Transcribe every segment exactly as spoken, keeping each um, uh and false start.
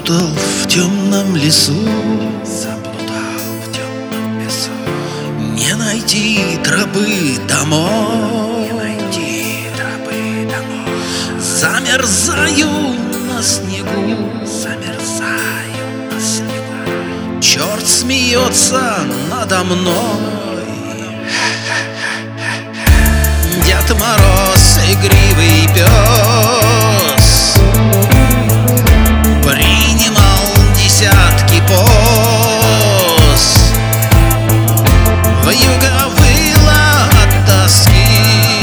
Заплутал в темном лесу, заплутал в темном лесу. не найти тропы домой, Не найти тропы домой. Замерзаю на снегу, Замерзаю на снегу. черт смеется надо мной. Дед Мороз, игривый пес, принимал десятки поз. Вьюга выла от тоски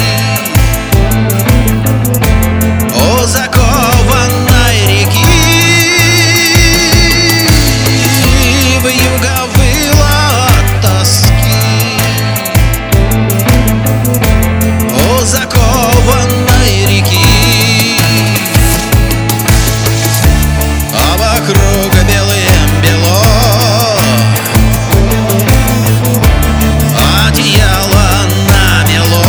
у закованной реки. Вьюга выла от тоски у закованной реки. А вокруг белым бело одеяло намело.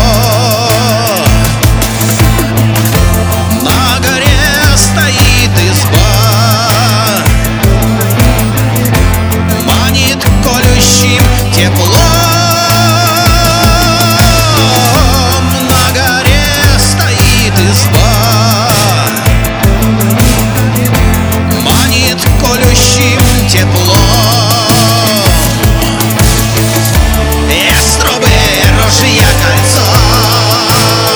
На горе стоит изба, манит колющим теплом. На горе стоит изба, манит колющим теплом. Из трубы ружья кольцом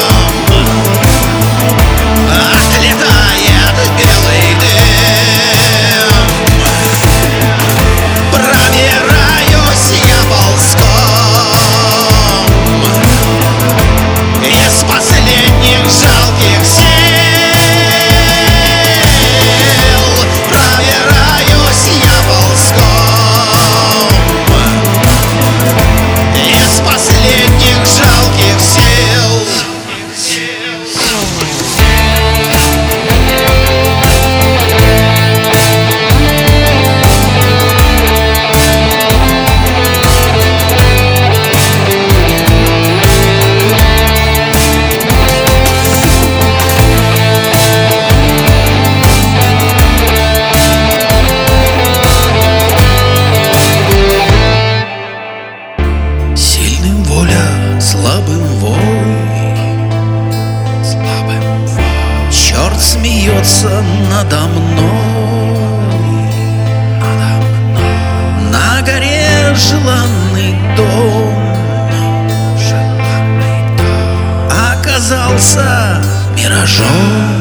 отлетает белый дым. Пробираюсь я ползком из последних жалких сил. Пробираюсь я ползком из последних жалких сил. Сильным воля, слабым вой, Слабым вой. черт смеется надо мной. Надо мной. На горе желанный дом Желанный дом оказался миражом.